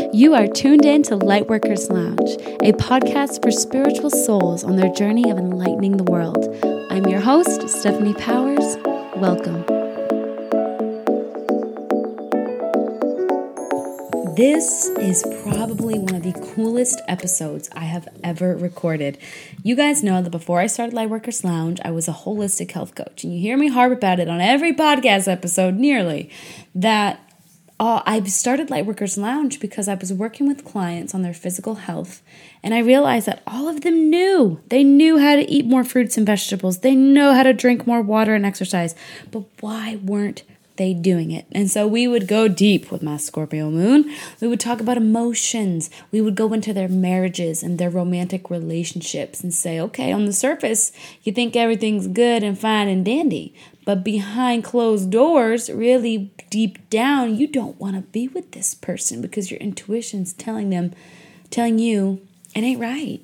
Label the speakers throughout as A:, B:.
A: You are tuned in to Lightworkers Lounge, a podcast for spiritual souls on their journey of enlightening the world. I'm your host, Stephanie Powers. Welcome. This is probably one of the coolest episodes I have ever recorded. You guys know that before I started Lightworkers Lounge, I was a holistic health coach. And you hear me harp about it on every podcast episode, nearly, that I started Lightworkers Lounge because I was working with clients on their physical health, and I realized that all of them knew. They knew how to eat more fruits and vegetables. They know how to drink more water and exercise. But why weren't they doing it? And so we would go deep with my Scorpio moon. We would talk about emotions. We would go into their marriages and their romantic relationships and say, okay, on the surface, you think everything's good and fine and dandy. But behind closed doors, really deep down, you don't want to be with this person because your intuition's telling you it ain't right.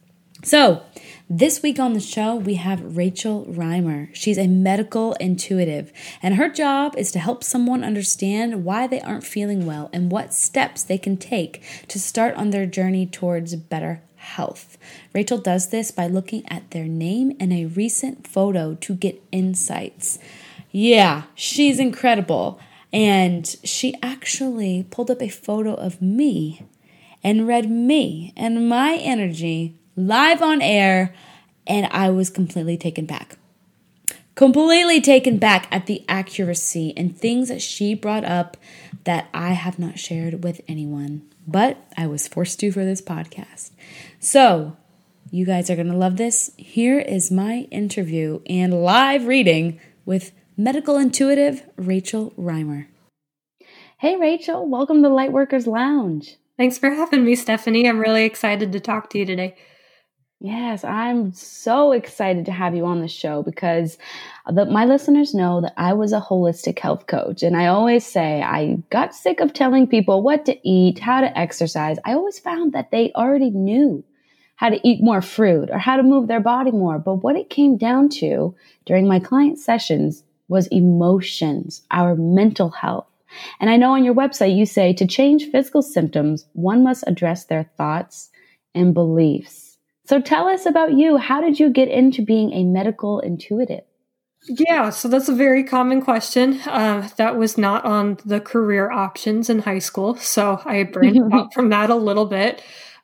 A: So this week on the show, we have Rachel Reimer. She's a medical intuitive, and her job is to help someone understand why they aren't feeling well and what steps they can take to start on their journey towards better health. Rachel does this by looking at their name and a recent photo to get insights. Yeah, she's incredible. And she actually pulled up a photo of me and read me and my energy live on air, and I was completely taken back. Completely taken back at the accuracy and things that she brought up that I have not shared with anyone, but I was forced to for this podcast. So, you guys are going to love this. Here is my interview and live reading with medical intuitive Rachel Reimer. Hey, Rachel, welcome to Lightworkers Lounge.
B: Thanks for having me, Stephanie. I'm really excited to talk to you today.
A: Yes, I'm so excited to have you on the show because my listeners know that I was a holistic health coach. And I always say I got sick of telling people what to eat, how to exercise. I always found that they already knew how to eat more fruit or how to move their body more. But what it came down to during my client sessions was emotions, our mental health. And I know on your website you say to change physical symptoms, one must address their thoughts and beliefs. So tell us about you. How did you get into being a medical intuitive?
B: Yeah, so that's a very common question. That was not on the career options in high school, so I branched out from that a little bit.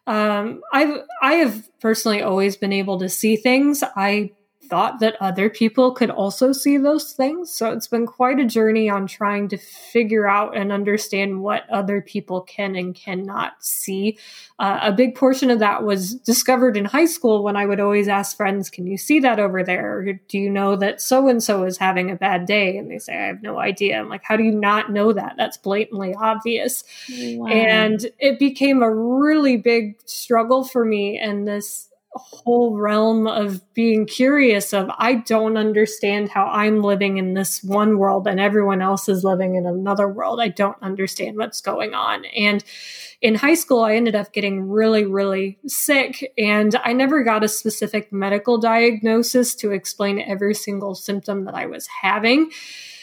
B: I have personally always been able to see things. I thought that other people could also see those things. So it's been quite a journey on trying to figure out and understand what other people can and cannot see. A big portion of that was discovered in high school when I would always ask friends, can you see that over there? Or do you know that so-and-so is having a bad day? And they say, I have no idea. I'm like, how do you not know that? That's blatantly obvious. Wow. And it became a really big struggle for me, and this whole realm of being curious of, I don't understand how I'm living in this one world and everyone else is living in another world. I don't understand what's going on. And in high school, I ended up getting really, really sick, and I never got a specific medical diagnosis to explain every single symptom that I was having.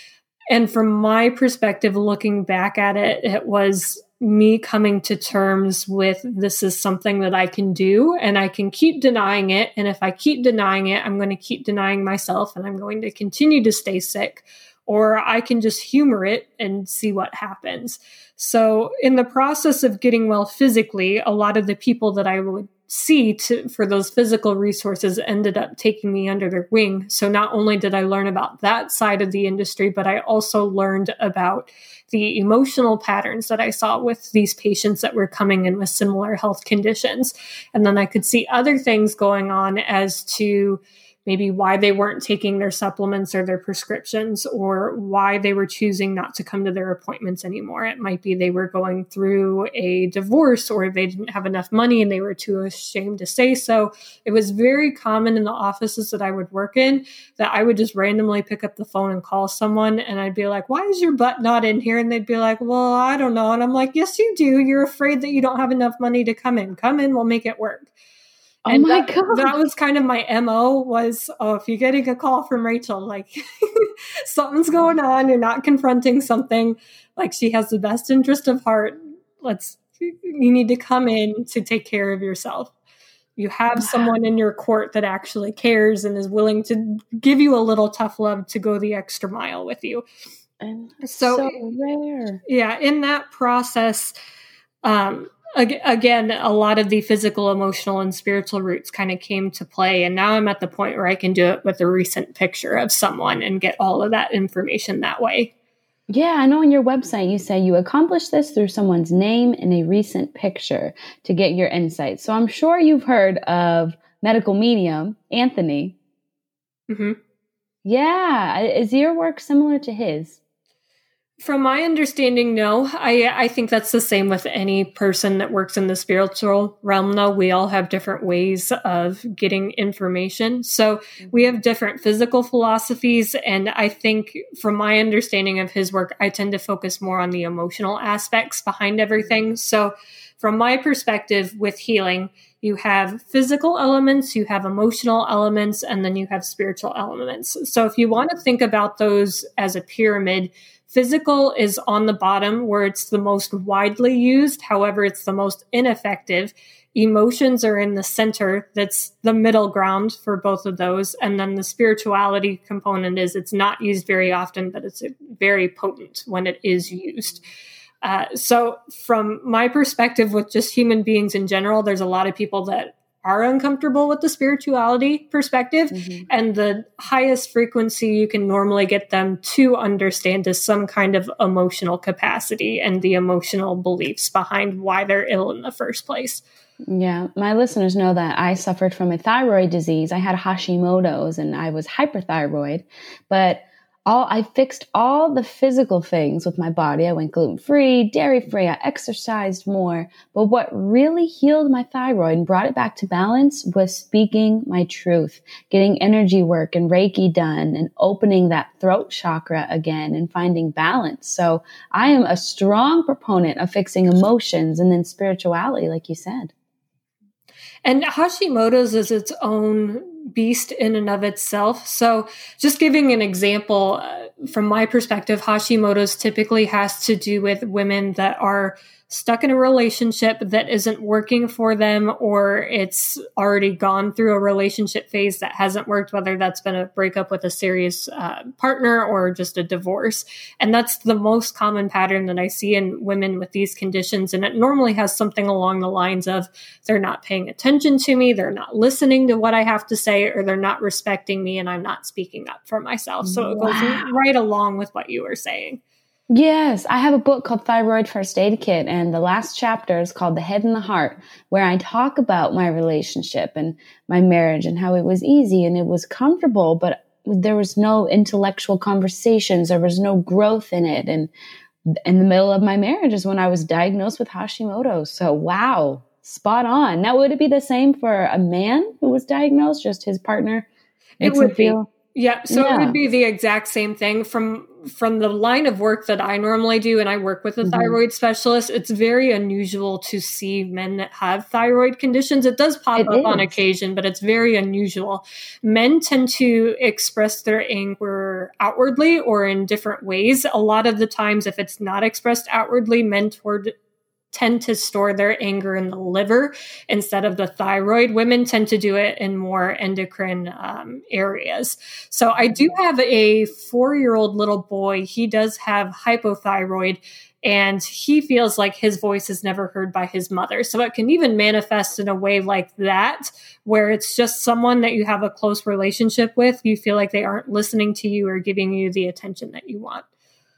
B: And from my perspective, looking back at it, it was me coming to terms with, this is something that I can do, and I can keep denying it. And if I keep denying it, I'm going to keep denying myself, and I'm going to continue to stay sick, or I can just humor it and see what happens. So in the process of getting well physically, a lot of the people that I would see for those physical resources ended up taking me under their wing. So not only did I learn about that side of the industry, but I also learned about the emotional patterns that I saw with these patients that were coming in with similar health conditions. And then I could see other things going on as to maybe why they weren't taking their supplements or their prescriptions, or why they were choosing not to come to their appointments anymore. It might be they were going through a divorce, or they didn't have enough money and they were too ashamed to say so. It was very common in the offices that I would work in that I would just randomly pick up the phone and call someone, and I'd be like, why is your butt not in here? And they'd be like, well, I don't know. And I'm like, yes, you do. You're afraid that you don't have enough money to come in. Come in, we'll make it work.
A: Oh and my God.
B: That was kind of my MO was, if you're getting a call from Rachel, like something's going on, you're not confronting something, like she has the best interest of heart. Let's you need to come in to take care of yourself. You have someone in your court that actually cares and is willing to give you a little tough love to go the extra mile with you.
A: And so rare.
B: Yeah, in that process, again, a lot of the physical, emotional, and spiritual roots kind of came to play. And now I'm at the point where I can do it with a recent picture of someone and get all of that information that way.
A: Yeah, I know on your website you say you accomplished this through someone's name and a recent picture to get your insights. So I'm sure you've heard of medical medium Anthony.
B: Mm-hmm.
A: Yeah. Is your work similar to his?
B: From my understanding, no. I think that's the same with any person that works in the spiritual realm, though. We all have different ways of getting information. So we have different physical philosophies. And I think from my understanding of his work, I tend to focus more on the emotional aspects behind everything. So from my perspective with healing, you have physical elements, you have emotional elements, and then you have spiritual elements. So if you want to think about those as a pyramid, physical is on the bottom where it's the most widely used. However, it's the most ineffective. Emotions are in the center. That's the middle ground for both of those. And then the spirituality component is it's not used very often, but it's very potent when it is used. So from my perspective with just human beings in general, there's a lot of people that are uncomfortable with the spirituality perspective. Mm-hmm. And the highest frequency you can normally get them to understand is some kind of emotional capacity and the emotional beliefs behind why they're ill in the first place.
A: Yeah, my listeners know that I suffered from a thyroid disease. I had Hashimoto's and I was hyperthyroid, but I fixed all the physical things with my body. I went gluten-free, dairy-free. I exercised more. But what really healed my thyroid and brought it back to balance was speaking my truth, getting energy work and Reiki done and opening that throat chakra again and finding balance. So I am a strong proponent of fixing emotions and then spirituality, like you said.
B: And Hashimoto's is its own beast in and of itself. So just giving an example, from my perspective, Hashimoto's typically has to do with women that are stuck in a relationship that isn't working for them, or it's already gone through a relationship phase that hasn't worked, whether that's been a breakup with a serious partner or just a divorce. And that's the most common pattern that I see in women with these conditions. And it normally has something along the lines of they're not paying attention to me, they're not listening to what I have to say, or they're not respecting me and I'm not speaking up for myself. So it goes right along with what you were saying.
A: Yes, I have a book called Thyroid First Aid Kit, and the last chapter is called The Head and the Heart, where I talk about my relationship and my marriage and how it was easy and it was comfortable, but there was no intellectual conversations. There was no growth in it. And in the middle of my marriage is when I was diagnosed with Hashimoto's. So, wow, spot on. Now, would it be the same for a man who was diagnosed, just his partner?
B: It would be. Yeah, so it would be the exact same thing from the line of work that I normally do, and I work with a thyroid specialist. It's very unusual to see men that have thyroid conditions. It does pop up on occasion, but it's very unusual. Men tend to express their anger outwardly or in different ways. A lot of the times, if it's not expressed outwardly, men tend to store their anger in the liver instead of the thyroid. Women tend to do it in more endocrine areas. So I do have a 4-year-old little boy. He does have hypothyroid, and he feels like his voice is never heard by his mother. So it can even manifest in a way like that, where it's just someone that you have a close relationship with. You feel like they aren't listening to you or giving you the attention that you want.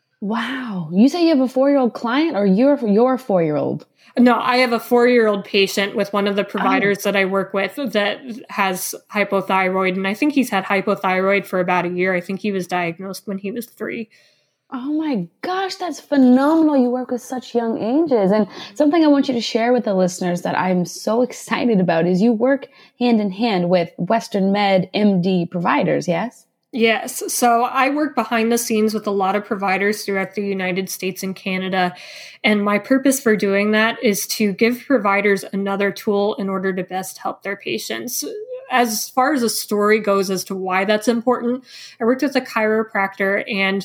A: Wow. You say you have a 4-year-old client, or you're your 4-year-old?
B: No, I have a 4-year-old patient with one of the providers that I work with that has hypothyroid. And I think he's had hypothyroid for about a year. I think he was diagnosed when he was 3.
A: Oh my gosh, that's phenomenal. You work with such young ages. And something I want you to share with the listeners that I'm so excited about is you work hand in hand with Western Med MD providers, yes?
B: Yes. So I work behind the scenes with a lot of providers throughout the United States and Canada. And my purpose for doing that is to give providers another tool in order to best help their patients. As far as a story goes as to why that's important, I worked with a chiropractor, and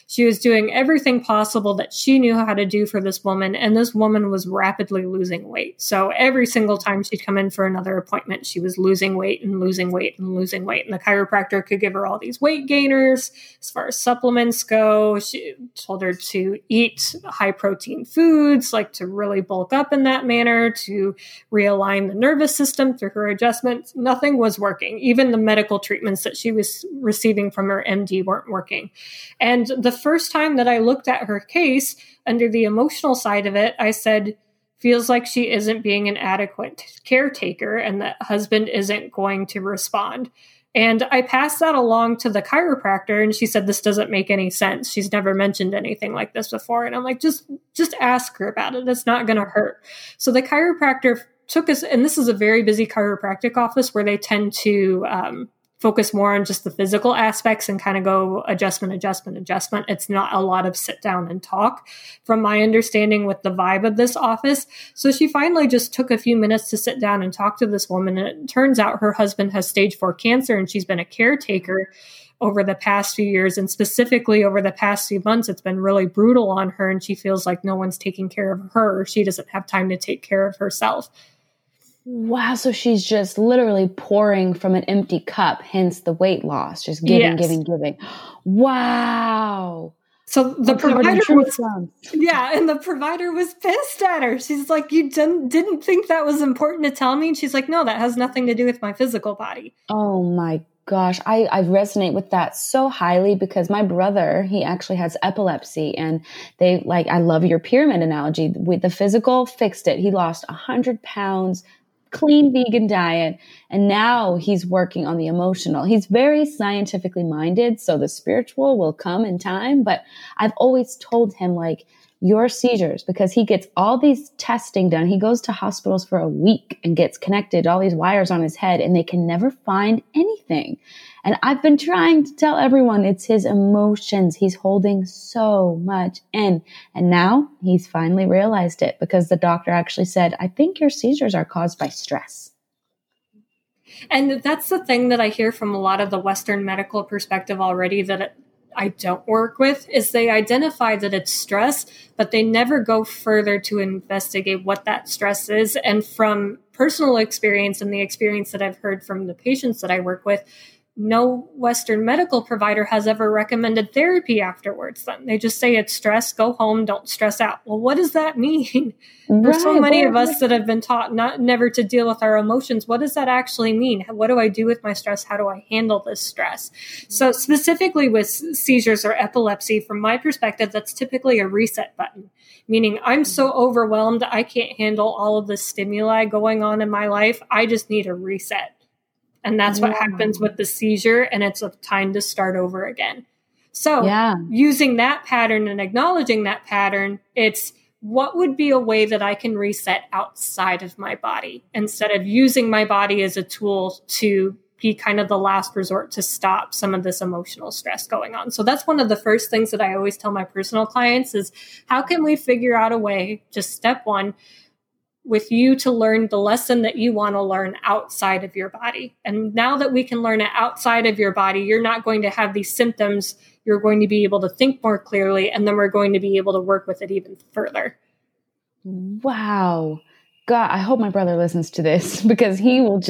B: She was doing everything possible that she knew how to do for this woman, and this woman was rapidly losing weight. So every single time she'd come in for another appointment, she was losing weight and losing weight and losing weight. And the chiropractor could give her all these weight gainers. As far as supplements go, she told her to eat high protein foods, like to really bulk up in that manner, to realign the nervous system through her adjustments. Nothing was working. Even the medical treatments that she was receiving from her MD weren't working. And the first time that I looked at her case under the emotional side of it, I said, feels like she isn't being an adequate caretaker and that husband isn't going to respond. And I passed that along to the chiropractor, and she said, this doesn't make any sense. She's never mentioned anything like this before. And I'm like, just ask her about it. It's not going to hurt. So the chiropractor took us, and this is a very busy chiropractic office where they tend to focus more on just the physical aspects and kind of go adjustment. It's not a lot of sit down and talk, from my understanding with the vibe of this office. So she finally just took a few minutes to sit down and talk to this woman. And it turns out her husband has stage 4 cancer, and she's been a caretaker over the past few years. And specifically over the past few months, it's been really brutal on her. And she feels like no one's taking care of her. She doesn't have time to take care of herself.
A: Wow. So she's just literally pouring from an empty cup, hence the weight loss, just giving, giving. Wow.
B: So the provider was, and the provider was pissed at her. She's like, you didn't think that was important to tell me? And she's like, no, that has nothing to do with my physical body.
A: Oh my gosh. I resonate with that so highly because my brother, he actually has epilepsy, and I love your pyramid analogy. With the physical, fixed it. He lost 100 pounds, clean vegan diet, and now he's working on the emotional. He's very scientifically minded, so the spiritual will come in time. But I've always told him, like, your seizures, because he gets all these testing done. He goes to hospitals for a week and gets connected, all these wires on his head, and they can never find anything. And I've been trying to tell everyone it's his emotions. He's holding so much in. And now he's finally realized it, because the doctor actually said, I think your seizures are caused by stress.
B: And that's the thing that I hear from a lot of the Western medical perspective already that I don't work with, is they identify that it's stress, but they never go further to investigate what that stress is. And from personal experience and the experience that I've heard from the patients that I work with, no Western medical provider has ever recommended therapy afterwards. Then they just say it's stress, go home, don't stress out. Well, what does that mean? There's so many of us that have been taught never to deal with our emotions. What does that actually mean? What do I do with my stress? How do I handle this stress? So specifically with seizures or epilepsy, from my perspective, that's typically a reset button, meaning I'm so overwhelmed, I can't handle all of the stimuli going on in my life. I just need a reset. And that's what happens with the seizure, and it's a time to start over again. So using that pattern and acknowledging that pattern, it's what would be a way that I can reset outside of my body instead of using my body as a tool to be kind of the last resort to stop some of this emotional stress going on. So that's one of the first things that I always tell my personal clients is, how can we figure out a way, just step one, with you to learn the lesson that you want to learn outside of your body. And now that we can learn it outside of your body, you're not going to have these symptoms. You're going to be able to think more clearly, and then we're going to be able to work with it even further.
A: Wow. God, I hope my brother listens to this, because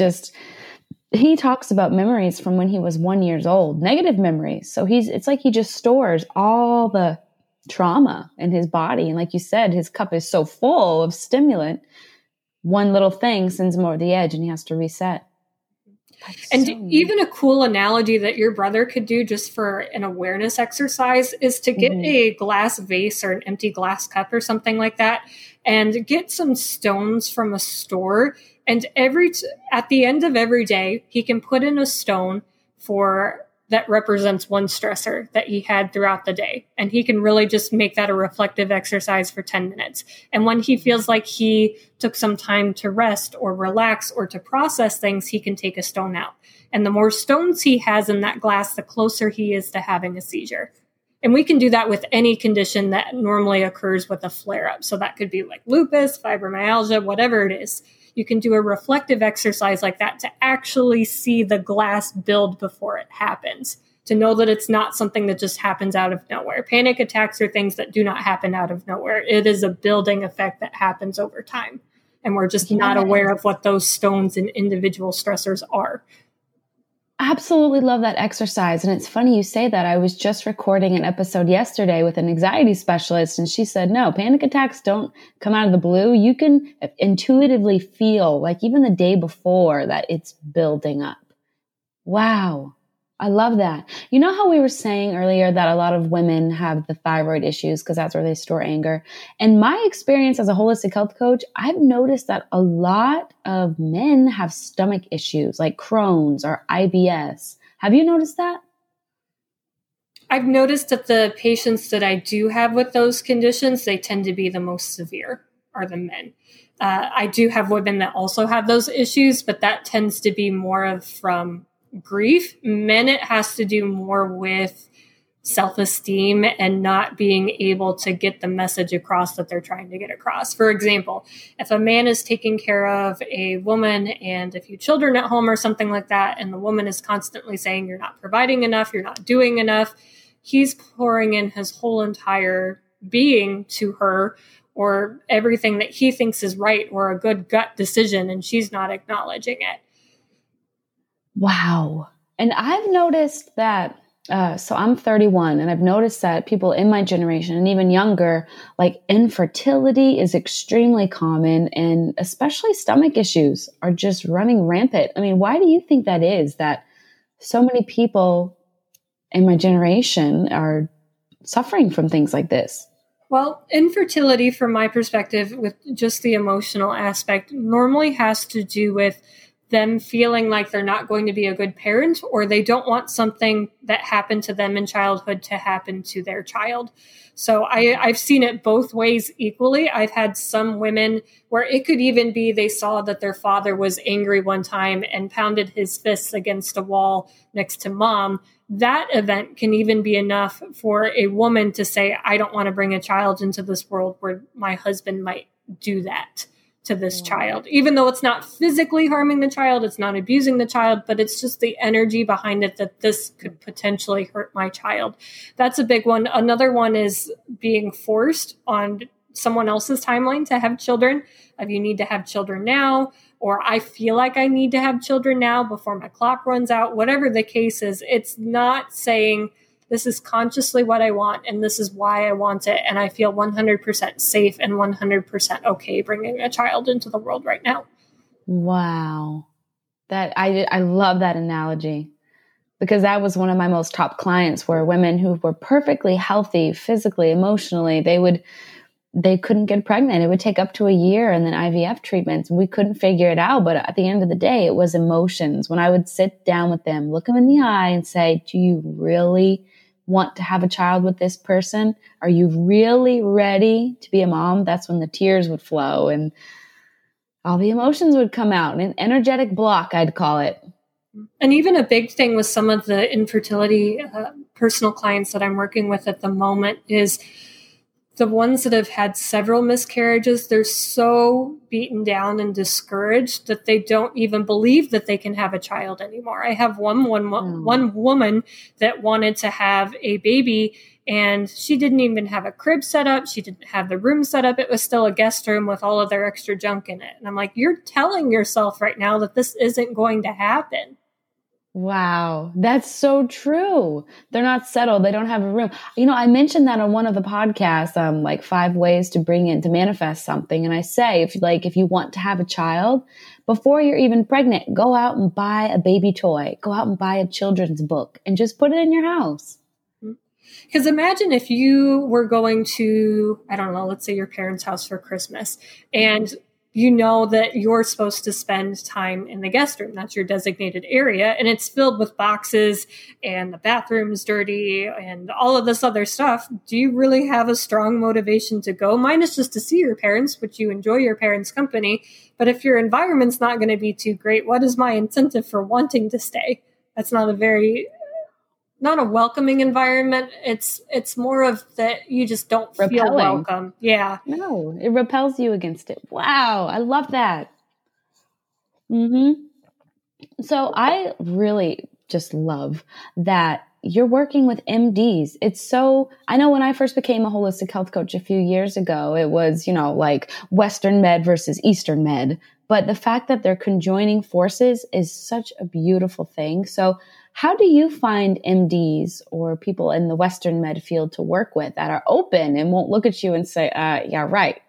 A: he talks about memories from when he was 1 year old, negative memories. So it's like he just stores all the trauma in his body. And like you said, his cup is so full of stimulant. One little thing sends him over the edge and he has to reset.
B: And even a cool analogy that your brother could do just for an awareness exercise is to get a glass vase or an empty glass cup or something like that, and get some stones from a store. And at the end of every day, he can put in a stone that represents one stressor that he had throughout the day. And he can really just make that a reflective exercise for 10 minutes. And when he feels like he took some time to rest or relax or to process things, he can take a stone out. And the more stones he has in that glass, the closer he is to having a seizure. And we can do that with any condition that normally occurs with a flare-up. So that could be like lupus, fibromyalgia, whatever it is. You can do a reflective exercise like that to actually see the glass build before it happens, to know that it's not something that just happens out of nowhere. Panic attacks are things that do not happen out of nowhere. It is a building effect that happens over time. And we're just not aware of what those stones and individual stressors are.
A: Absolutely love that exercise. And it's funny you say that. I was just recording an episode yesterday with an anxiety specialist, and she said, no, panic attacks don't come out of the blue. You can intuitively feel, like even the day before, that it's building up. Wow. I love that. You know how we were saying earlier that a lot of women have the thyroid issues because that's where they store anger. And my experience as a holistic health coach, I've noticed that a lot of men have stomach issues like Crohn's or IBS. Have you noticed that?
B: I've noticed that the patients that I do have with those conditions, they tend to be the most severe, are the men. I do have women that also have those issues, but that tends to be more of from grief. Men, it has to do more with self-esteem and not being able to get the message across that they're trying to get across. For example, if a man is taking care of a woman and a few children at home or something like that, and the woman is constantly saying, you're not providing enough, you're not doing enough, he's pouring in his whole entire being to her, or everything that he thinks is right or a good gut decision, and she's not acknowledging it.
A: Wow. And I've noticed that, so I'm 31, and I've noticed that people in my generation and even younger, like infertility is extremely common, and especially stomach issues are just running rampant. I mean, why do you think that is, that so many people in my generation are suffering from things like this?
B: Well, infertility, from my perspective, with just the emotional aspect, normally has to do with them feeling like they're not going to be a good parent, or they don't want something that happened to them in childhood to happen to their child. So I've seen it both ways equally. I've had some women where it could even be they saw that their father was angry one time and pounded his fists against a wall next to mom. That event can even be enough for a woman to say, I don't want to bring a child into this world where my husband might do that to this child, even though it's not physically harming the child, it's not abusing the child, but it's just the energy behind it that this could potentially hurt my child. That's a big one. Another one is being forced on someone else's timeline to have children. If you need to have children now, or I feel like I need to have children now before my clock runs out, whatever the case is, it's not saying this is consciously what I want, and this is why I want it, and I feel 100% safe and 100% okay bringing a child into the world right now.
A: Wow. That I love that analogy, because that was one of my most top clients, were women who were perfectly healthy physically, emotionally. They couldn't get pregnant. It would take up to a year, and then IVF treatments. We couldn't figure it out. But at the end of the day, it was emotions. When I would sit down with them, look them in the eye and say, do you really want to have a child with this person? Are you really ready to be a mom? That's when the tears would flow and all the emotions would come out. An energetic block, I'd call it.
B: And even a big thing with some of the infertility personal clients that I'm working with at the moment is the ones that have had several miscarriages. They're so beaten down and discouraged that they don't even believe that they can have a child anymore. I have one woman that wanted to have a baby, and she didn't even have a crib set up. She didn't have the room set up. It was still a guest room with all of their extra junk in it. And I'm like, you're telling yourself right now that this isn't going to happen.
A: Wow, that's so true. They're not settled. They don't have a room. You know, I mentioned that on one of the podcasts, like 5 ways to bring in, to manifest something. And I say, if you want to have a child, before you're even pregnant, go out and buy a baby toy. Go out and buy a children's book and just put it in your house.
B: Because imagine if you were going to, I don't know, let's say your parents' house for Christmas, and you know that you're supposed to spend time in the guest room. That's your designated area. And it's filled with boxes and the bathroom's dirty and all of this other stuff. Do you really have a strong motivation to go? Mine is just to see your parents, which you enjoy your parents' company. But if your environment's not going to be too great, what is my incentive for wanting to stay? That's not a welcoming environment. It's more of that you just don't feel welcome. Yeah.
A: No, it repels you against it. Wow. I love that. So I really just love that you're working with MDs. I know when I first became a holistic health coach a few years ago, it was, like Western med versus Eastern med. But the fact that they're conjoining forces is such a beautiful thing. So how do you find MDs or people in the Western med field to work with that are open and won't look at you and say, yeah, right?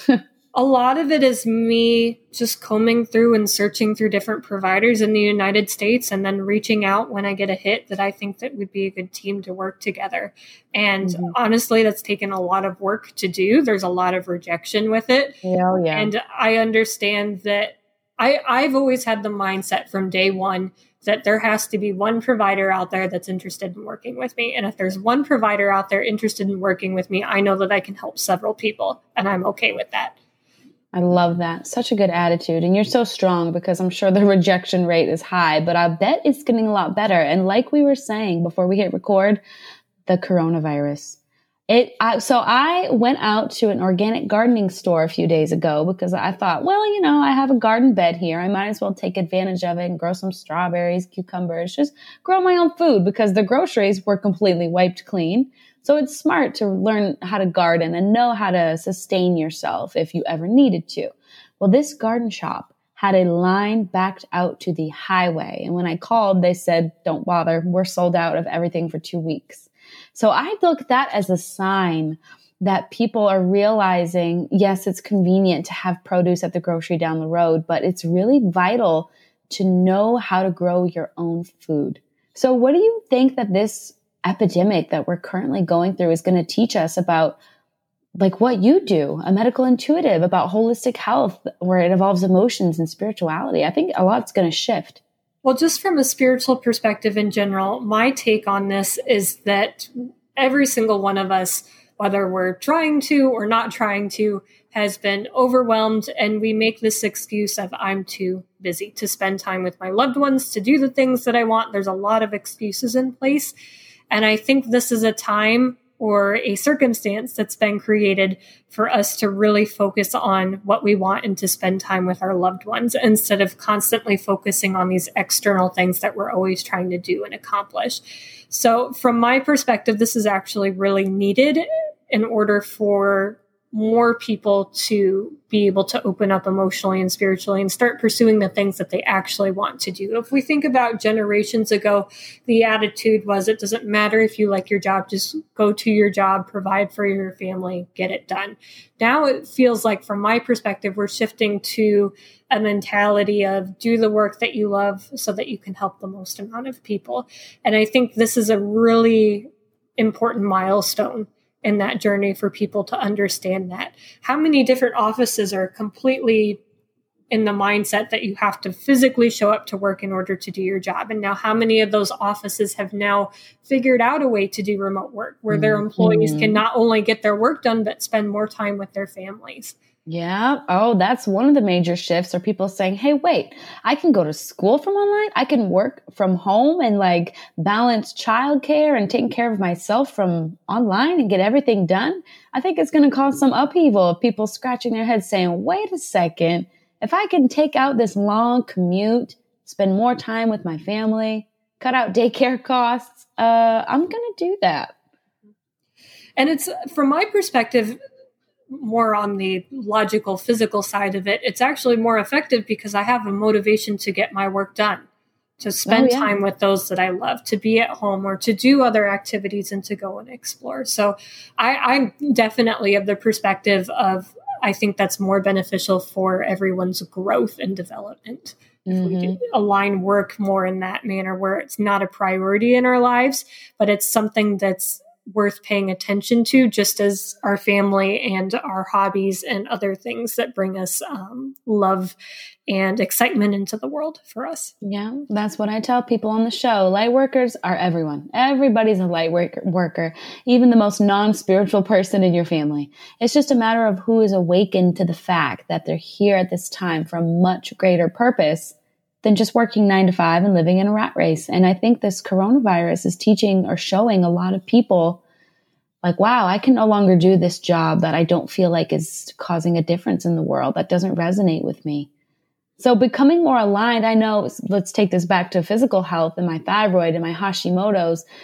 B: A lot of it is me just combing through and searching through different providers in the United States and then reaching out when I get a hit that I think that would be a good team to work together. And honestly, that's taken a lot of work to do. There's a lot of rejection with it.
A: Oh, yeah.
B: And I understand that I've always had the mindset from day one that there has to be one provider out there that's interested in working with me. And if there's one provider out there interested in working with me, I know that I can help several people, and I'm okay with that.
A: I love that. Such a good attitude. And you're so strong because I'm sure the rejection rate is high, but I bet it's getting a lot better. And like we were saying before we hit record, the coronavirus. So I went out to an organic gardening store a few days ago because I thought, well, I have a garden bed here. I might as well take advantage of it and grow some strawberries, cucumbers, just grow my own food because the groceries were completely wiped clean. So it's smart to learn how to garden and know how to sustain yourself if you ever needed to. Well, this garden shop had a line backed out to the highway. And when I called, they said, don't bother. We're sold out of everything for 2 weeks. So I look at that as a sign that people are realizing, yes, it's convenient to have produce at the grocery down the road, but it's really vital to know how to grow your own food. So what do you think that this epidemic that we're currently going through is going to teach us about, like what you do, a medical intuitive, about holistic health, where it involves emotions and spirituality? I think a lot's going to shift.
B: Well, just from a spiritual perspective in general, my take on this is that every single one of us, whether we're trying to or not trying to, has been overwhelmed, and we make this excuse of I'm too busy to spend time with my loved ones, to do the things that I want. There's a lot of excuses in place. And I think this is a time or a circumstance that's been created for us to really focus on what we want and to spend time with our loved ones instead of constantly focusing on these external things that we're always trying to do and accomplish. So from my perspective, this is actually really needed in order for more people to be able to open up emotionally and spiritually and start pursuing the things that they actually want to do. If we think about generations ago, the attitude was, it doesn't matter if you like your job, just go to your job, provide for your family, get it done. Now it feels like, from my perspective, we're shifting to a mentality of do the work that you love so that you can help the most amount of people. And I think this is a really important milestone in that journey for people to understand that. How many different offices are completely in the mindset that you have to physically show up to work in order to do your job? And now how many of those offices have now figured out a way to do remote work where their employees can not only get their work done, but spend more time with their families?
A: Yeah. Oh, that's one of the major shifts, are people saying, hey, wait, I can go to school from online. I can work from home and balance childcare and taking care of myself from online and get everything done. I think it's going to cause some upheaval of people scratching their heads saying, wait a second, if I can take out this long commute, spend more time with my family, cut out daycare costs, I'm going to do that.
B: And it's, from my perspective, more on the logical, physical side of it, it's actually more effective because I have a motivation to get my work done, to spend time with those that I love, to be at home or to do other activities and to go and explore. So I'm definitely of the perspective of, I think that's more beneficial for everyone's growth and development. If we do align work more in that manner where it's not a priority in our lives, but it's something that's worth paying attention to, just as our family and our hobbies and other things that bring us love and excitement into the world for us.
A: Yeah, that's what I tell people on the show. Light workers are everyone. Everybody's a light worker, even the most non-spiritual person in your family. It's just a matter of who is awakened to the fact that they're here at this time for a much greater purpose than just working 9 to 5 and living in a rat race. And I think this coronavirus is teaching or showing a lot of people wow, I can no longer do this job that I don't feel like is causing a difference in the world, that doesn't resonate with me. So becoming more aligned, I know, let's take this back to physical health and my thyroid and my Hashimoto's.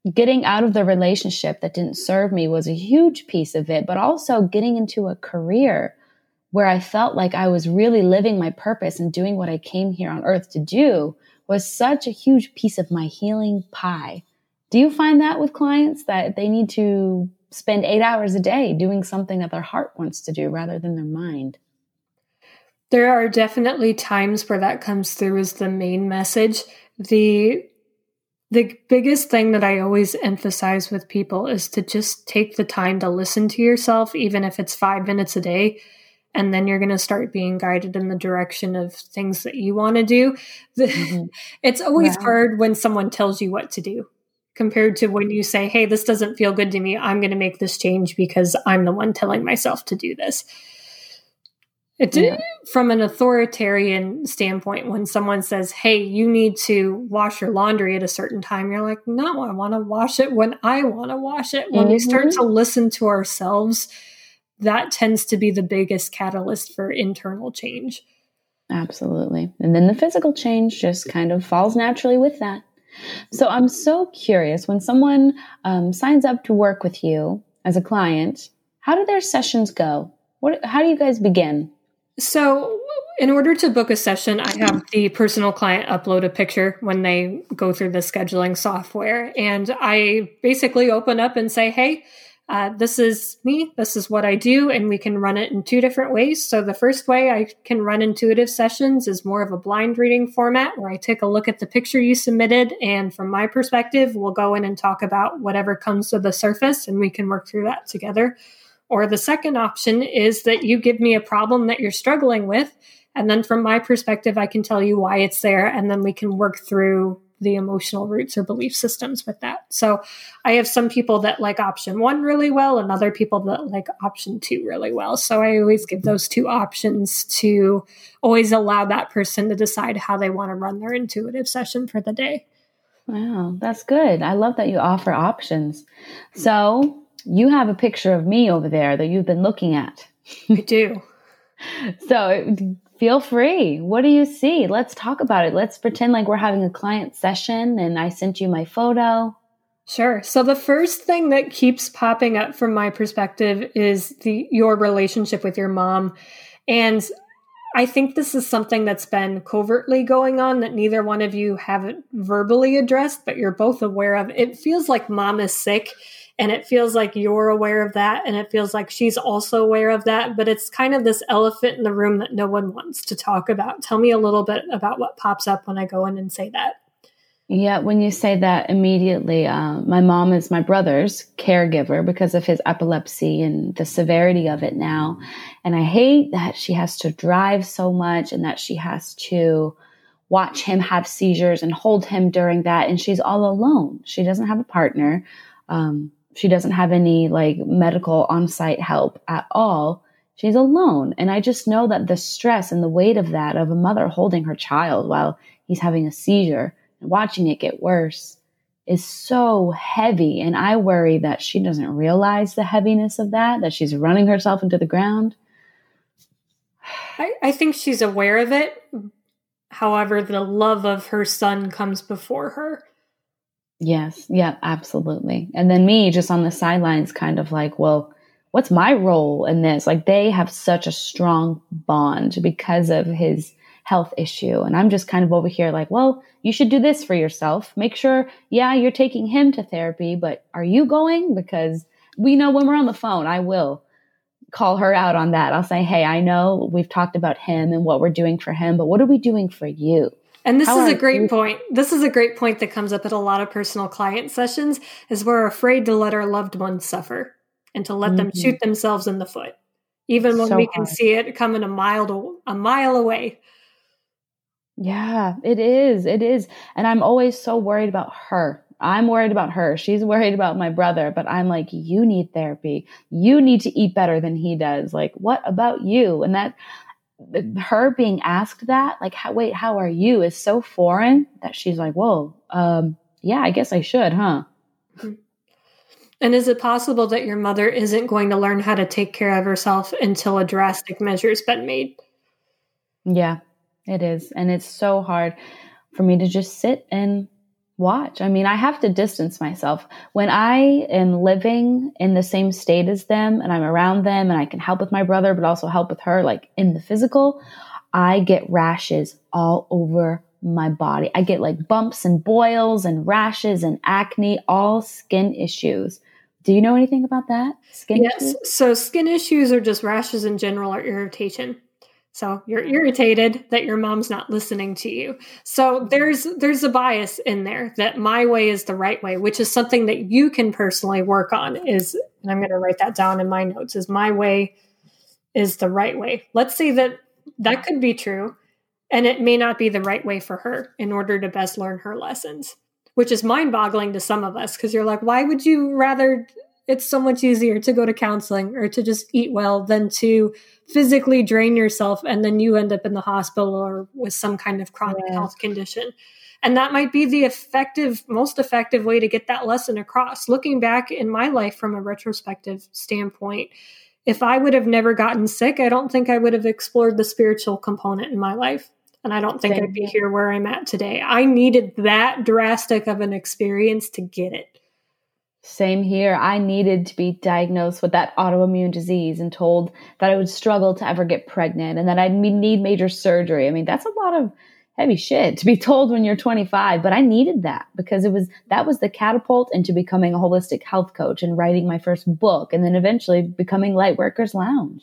A: getting out of the relationship that didn't serve me was a huge piece of it, but also getting into a career where I felt like I was really living my purpose and doing what I came here on earth to do was such a huge piece of my healing pie. Do you find that with clients that they need to spend 8 hours a day doing something that their heart wants to do rather than their mind?
B: There are definitely times where that comes through as the main message. The biggest thing that I always emphasize with people is to just take the time to listen to yourself, even if it's 5 minutes a day. And then you're going to start being guided in the direction of things that you want to do. It's always hard when someone tells you what to do compared to when you say, hey, this doesn't feel good to me. I'm going to make this change because I'm the one telling myself to do this. From an authoritarian standpoint, when someone says, hey, you need to wash your laundry at a certain time, you're like, no, I want to wash it when I want to wash it. When we start to listen to ourselves, that tends to be the biggest catalyst for internal change.
A: Absolutely. And then the physical change just kind of falls naturally with that. So I'm so curious, when someone signs up to work with you as a client, how do their sessions go? How do you guys begin?
B: So in order to book a session, I have the personal client upload a picture when they go through the scheduling software. And I basically open up and say, hey, this is me. This is what I do. And we can run it in 2 different ways. So the first way I can run intuitive sessions is more of a blind reading format where I take a look at the picture you submitted. And from my perspective, we'll go in and talk about whatever comes to the surface and we can work through that together. Or the second option is that you give me a problem that you're struggling with. And then from my perspective, I can tell you why it's there. And then we can work through the emotional roots or belief systems with that. So I have some people that like option 1 really well and other people that like option 2 really well. So I always give those 2 options to always allow that person to decide how they want to run their intuitive session for the day.
A: Wow, that's good. I love that you offer options. So you have a picture of me over there that you've been looking at.
B: I do.
A: So feel free. What do you see? Let's talk about it. Let's pretend like we're having a client session and I sent you my photo.
B: Sure. So the first thing that keeps popping up from my perspective is your relationship with your mom. And I think this is something that's been covertly going on that neither one of you haven't verbally addressed, but you're both aware of. It feels like mom is sick. And it feels like you're aware of that. And it feels like she's also aware of that. But it's kind of this elephant in the room that no one wants to talk about. Tell me a little bit about what pops up when I go in and say that.
A: Yeah, when you say that immediately, my mom is my brother's caregiver because of his epilepsy and the severity of it now. And I hate that she has to drive so much and that she has to watch him have seizures and hold him during that. And she's all alone. She doesn't have a partner. She doesn't have any like medical on-site help at all. She's alone. And I just know that the stress and the weight of that, of a mother holding her child while he's having a seizure and watching it get worse, is so heavy. And I worry that she doesn't realize the heaviness of that she's running herself into the ground.
B: I think she's aware of it. However, the love of her son comes before her.
A: Yes. Yeah, absolutely. And then me just on the sidelines kind of like, well, what's my role in this? Like they have such a strong bond because of his health issue. And I'm just kind of over here like, well, you should do this for yourself. Make sure, yeah, you're taking him to therapy, but are you going? Because we know when we're on the phone, I will call her out on that. I'll say, hey, I know we've talked about him and what we're doing for him, but what are we doing for you?
B: And this is a great point. This is a great point that comes up at a lot of personal client sessions is we're afraid to let our loved ones suffer and to let them shoot themselves in the foot, even when we can see it coming a mile away.
A: Yeah, it is. It is. And I'm always so worried about her. I'm worried about her. She's worried about my brother, but I'm like, you need therapy. You need to eat better than he does. Like, what about you? And that her being asked that, like, how are you, is so foreign that she's like, whoa, yeah, I guess I should, huh?
B: And is it possible that your mother isn't going to learn how to take care of herself until a drastic measure's been made?
A: Yeah, it is. And it's so hard for me to just sit and watch. I mean, I have to distance myself. When I am living in the same state as them and I'm around them and I can help with my brother, but also help with her, like in the physical, I get rashes all over my body. I get like bumps and boils and rashes and acne, all skin issues. Do you know anything about that? Skin
B: Yes.
A: issues?
B: So skin issues or just rashes in general or irritation. So you're irritated that your mom's not listening to you. So there's a bias in there that my way is the right way, which is something that you can personally work on is, and I'm going to write that down in my notes, is my way is the right way. Let's say that that could be true, and it may not be the right way for her in order to best learn her lessons, which is mind-boggling to some of us because you're like, why would you rather? It's so much easier to go to counseling or to just eat well than to physically drain yourself and then you end up in the hospital or with some kind of chronic health condition. And that might be the most effective way to get that lesson across. Looking back in my life from a retrospective standpoint, if I would have never gotten sick, I don't think I would have explored the spiritual component in my life. And I don't think I'd be here where I'm at today. I needed that drastic of an experience to get it.
A: Same here. I needed to be diagnosed with that autoimmune disease and told that I would struggle to ever get pregnant and that I'd need major surgery. I mean, that's a lot of heavy shit to be told when you're 25, but I needed that because that was the catapult into becoming a holistic health coach and writing my first book and then eventually becoming Lightworkers Lounge.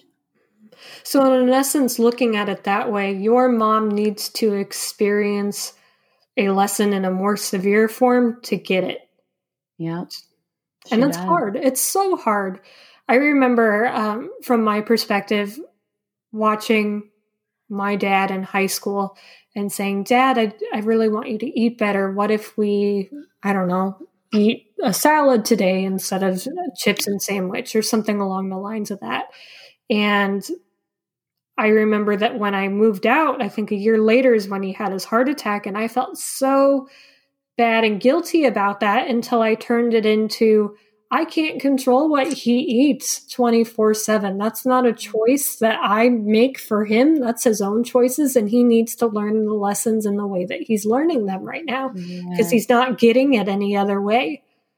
B: So in essence, looking at it that way, your mom needs to experience a lesson in a more severe form to get it.
A: Yeah.
B: And that's hard. It's so hard. I remember from my perspective, watching my dad in high school and saying, Dad, I really want you to eat better. What if we, I don't know, eat a salad today instead of chips and sandwich or something along the lines of that? And I remember that when I moved out, I think a year later is when he had his heart attack. And I felt so bad and guilty about that until I turned it into, I can't control what he eats 24/7. That's not a choice that I make for him. That's his own choices. And he needs to learn the lessons in the way that he's learning them right now because he's not getting it any other way.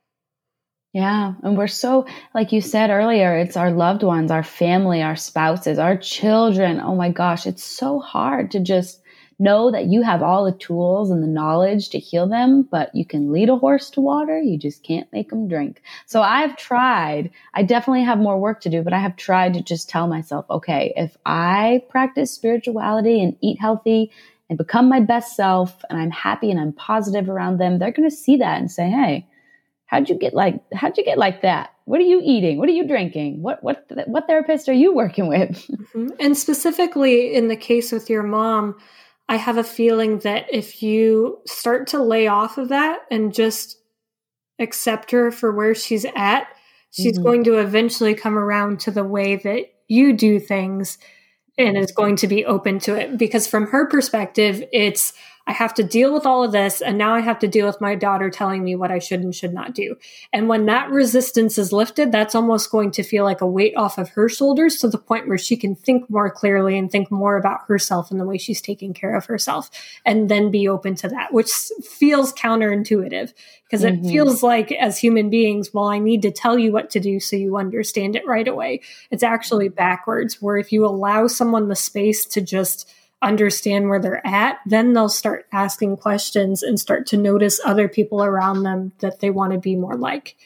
A: Yeah. And we're so, like you said earlier, it's our loved ones, our family, our spouses, our children. Oh my gosh, it's so hard to just know that you have all the tools and the knowledge to heal them, but you can lead a horse to water. You just can't make them drink. So I've tried, I definitely have more work to do, but I have tried to just tell myself, okay, if I practice spirituality and eat healthy and become my best self and I'm happy and I'm positive around them, they're going to see that and say, hey, how'd you get like that? What are you eating? What are you drinking? What therapist are you working with?
B: Mm-hmm. And specifically in the case with your mom, I have a feeling that if you start to lay off of that and just accept her for where she's at, she's going to eventually come around to the way that you do things and is going to be open to it. Because from her perspective, it's, I have to deal with all of this, and now I have to deal with my daughter telling me what I should and should not do. And when that resistance is lifted, that's almost going to feel like a weight off of her shoulders to the point where she can think more clearly and think more about herself and the way she's taking care of herself, and then be open to that, which feels counterintuitive because it feels like as human beings, well, I need to tell you what to do so you understand it right away. It's actually backwards, where if you allow someone the space to just understand where they're at, then they'll start asking questions and start to notice other people around them that they want to be more like.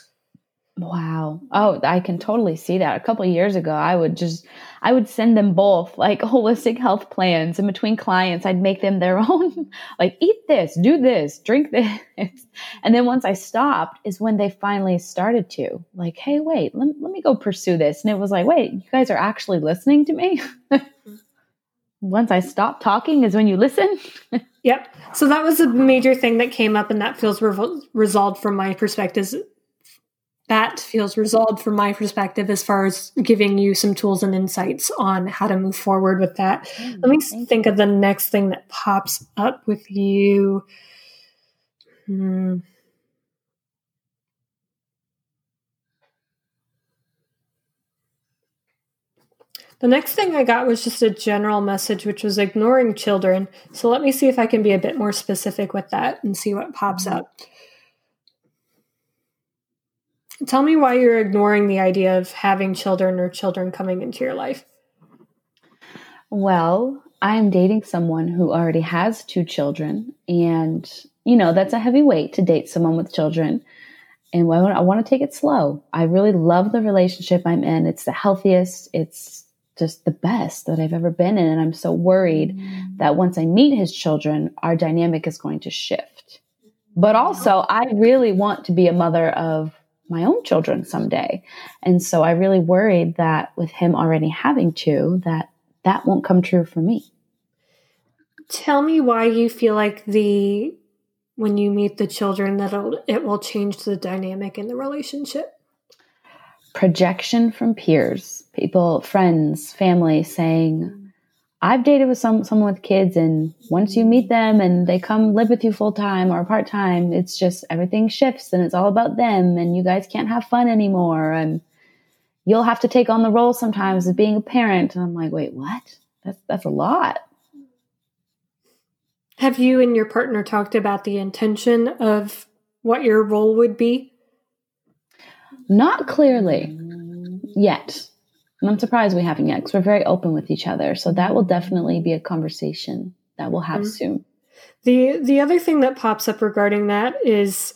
A: Wow. Oh, I can totally see that. A couple of years ago, I would send them both like holistic health plans, and between clients, I'd make them their own, like eat this, do this, drink this. And then once I stopped is when they finally started to like, hey, wait, let me go pursue this. And it was like, wait, you guys are actually listening to me? Once I stop talking is when you listen.
B: Yep. So that was a major thing that came up, and that feels resolved from my perspective. That feels resolved from my perspective as far as giving you some tools and insights on how to move forward with that. Let me think of the next thing that pops up with you. The next thing I got was just a general message, which was ignoring children. So let me see if I can be a bit more specific with that and see what pops up. Tell me why you're ignoring the idea of having children or children coming into your life.
A: Well, I'm dating someone who already has 2 children, and, that's a heavy weight to date someone with children. And I want to take it slow. I really love the relationship I'm in. It's the healthiest. It's just the best that I've ever been in. And I'm so worried that once I meet his children, our dynamic is going to shift. But also, I really want to be a mother of my own children someday. And so I really worried that with him already having 2, that won't come true for me.
B: Tell me why you feel like when you meet the children that it will change the dynamic in the relationship.
A: Projection from peers, people, friends, family saying, I've dated with someone with kids, and once you meet them and they come live with you full time or part time, it's just everything shifts and it's all about them and you guys can't have fun anymore. And you'll have to take on the role sometimes of being a parent. And I'm like, wait, what? That's a lot.
B: Have you and your partner talked about the intention of what your role would be?
A: Not clearly yet. And I'm surprised we haven't yet because we're very open with each other. So that will definitely be a conversation that we'll have soon.
B: The other thing that pops up regarding that is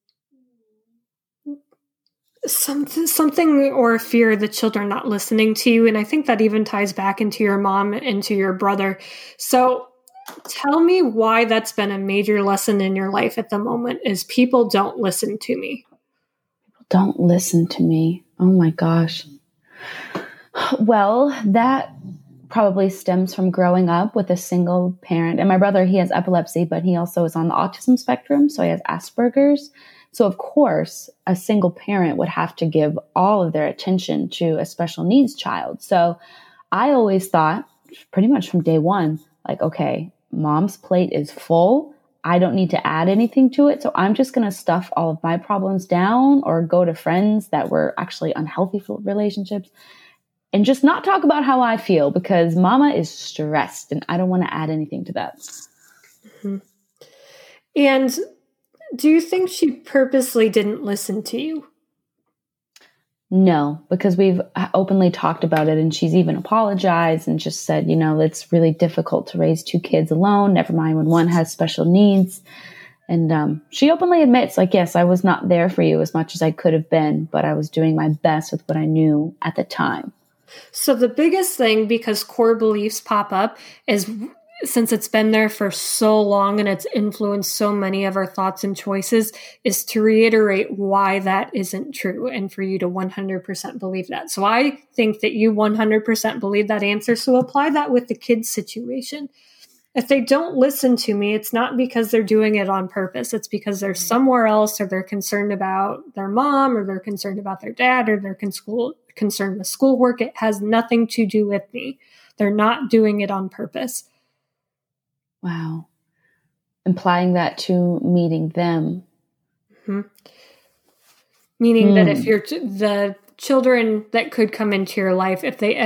B: something or a fear of the children not listening to you. And I think that even ties back into your mom and to your brother. So tell me why that's been a major lesson in your life at the moment is people don't listen to me.
A: People don't listen to me. Oh my gosh. Well, that probably stems from growing up with a single parent. And my brother, he has epilepsy, but he also is on the autism spectrum. So he has Asperger's. So of course, a single parent would have to give all of their attention to a special needs child. So I always thought pretty much from day one, like, okay, mom's plate is full. I don't need to add anything to it. So I'm just going to stuff all of my problems down or go to friends that were actually unhealthy relationships and just not talk about how I feel because mama is stressed and I don't want to add anything to that.
B: Mm-hmm. And do you think she purposely didn't listen to you?
A: No, because we've openly talked about it and she's even apologized and just said, it's really difficult to raise 2 kids alone, never mind when one has special needs. And she openly admits, like, yes, I was not there for you as much as I could have been, but I was doing my best with what I knew at the time.
B: So the biggest thing, because core beliefs pop up, is since it's been there for so long and it's influenced so many of our thoughts and choices, is to reiterate why that isn't true and for you to 100% believe that. So I think that you 100% believe that answer. So apply that with the kids situation. If they don't listen to me, it's not because they're doing it on purpose. It's because they're somewhere else or they're concerned about their mom or they're concerned about their dad or they're concerned with schoolwork. It has nothing to do with me. They're not doing it on purpose.
A: Wow. Implying that to meeting them.
B: Mm-hmm. Meaning that if you're the children that could come into your life,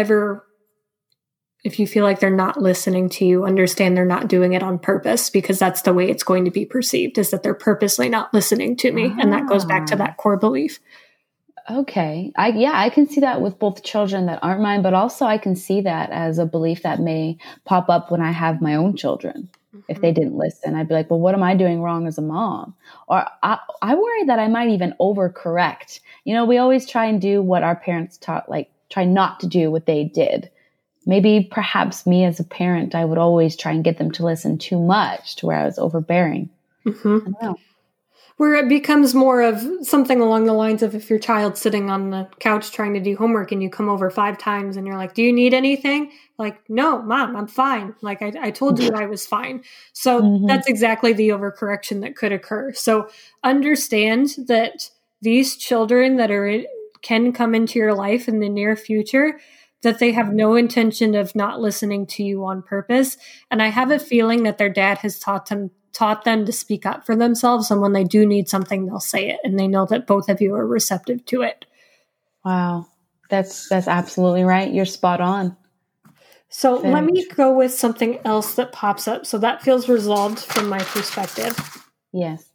B: if you feel like they're not listening to you, understand they're not doing it on purpose because that's the way it's going to be perceived, is that they're purposely not listening to me. And that goes back to that core belief.
A: Okay. I can see that with both children that aren't mine, but also I can see that as a belief that may pop up when I have my own children. Mm-hmm. If they didn't listen, I'd be like, well, what am I doing wrong as a mom? Or I worry that I might even overcorrect. We always try and do what our parents taught, like try not to do what they did. Maybe perhaps me as a parent, I would always try and get them to listen too much to where I was overbearing.
B: Mm-hmm.
A: I don't know.
B: Where it becomes more of something along the lines of if your child's sitting on the couch trying to do homework and you come over 5 times and you're like, do you need anything? Like, no, mom, I'm fine. Like I told you I was fine. So that's exactly the overcorrection that could occur. So understand that these children that can come into your life in the near future, that they have no intention of not listening to you on purpose. And I have a feeling that their dad has taught them to speak up for themselves. And when they do need something, they'll say it. And they know that both of you are receptive to it.
A: Wow. That's absolutely right. You're spot on.
B: So let
A: Very
B: me
A: true.
B: go with something else that pops up. So that feels resolved from my perspective.
A: Yes.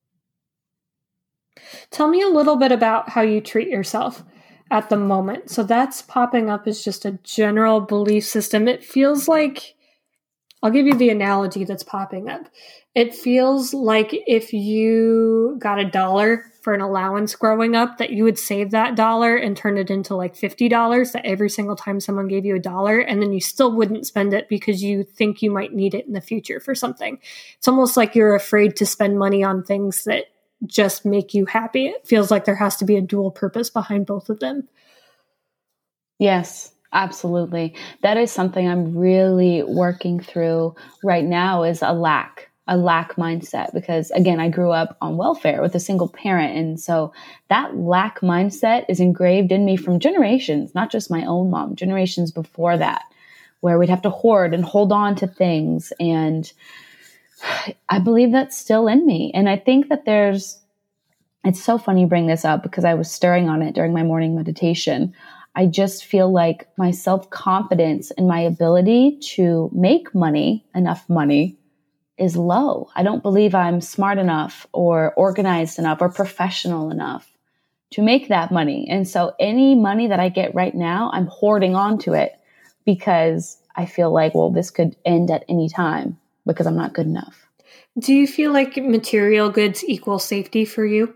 B: Tell me a little bit about how you treat yourself at the moment. So that's popping up as just a general belief system. It feels like, I'll give you the analogy that's popping up. It feels like if you got $1 for an allowance growing up, that you would save that dollar and turn it into like $50, that every single time someone gave you $1, and then you still wouldn't spend it because you think you might need it in the future for something. It's almost like you're afraid to spend money on things that just make you happy. It feels like there has to be a dual purpose behind both of them.
A: Yes, absolutely. That is something I'm really working through right now is a lack mindset. Because again, I grew up on welfare with a single parent. And so that lack mindset is engraved in me from generations, not just my own mom, generations before that, where we'd have to hoard and hold on to things. And I believe that's still in me. And I think that it's so funny you bring this up because I was stirring on it during my morning meditation. I just feel like my self-confidence and my ability to make money, enough money, is low. I don't believe I'm smart enough or organized enough or professional enough to make that money. And so any money that I get right now, I'm hoarding onto it because I feel like, well, this could end at any time because I'm not good enough.
B: Do you feel like material goods equal safety for you?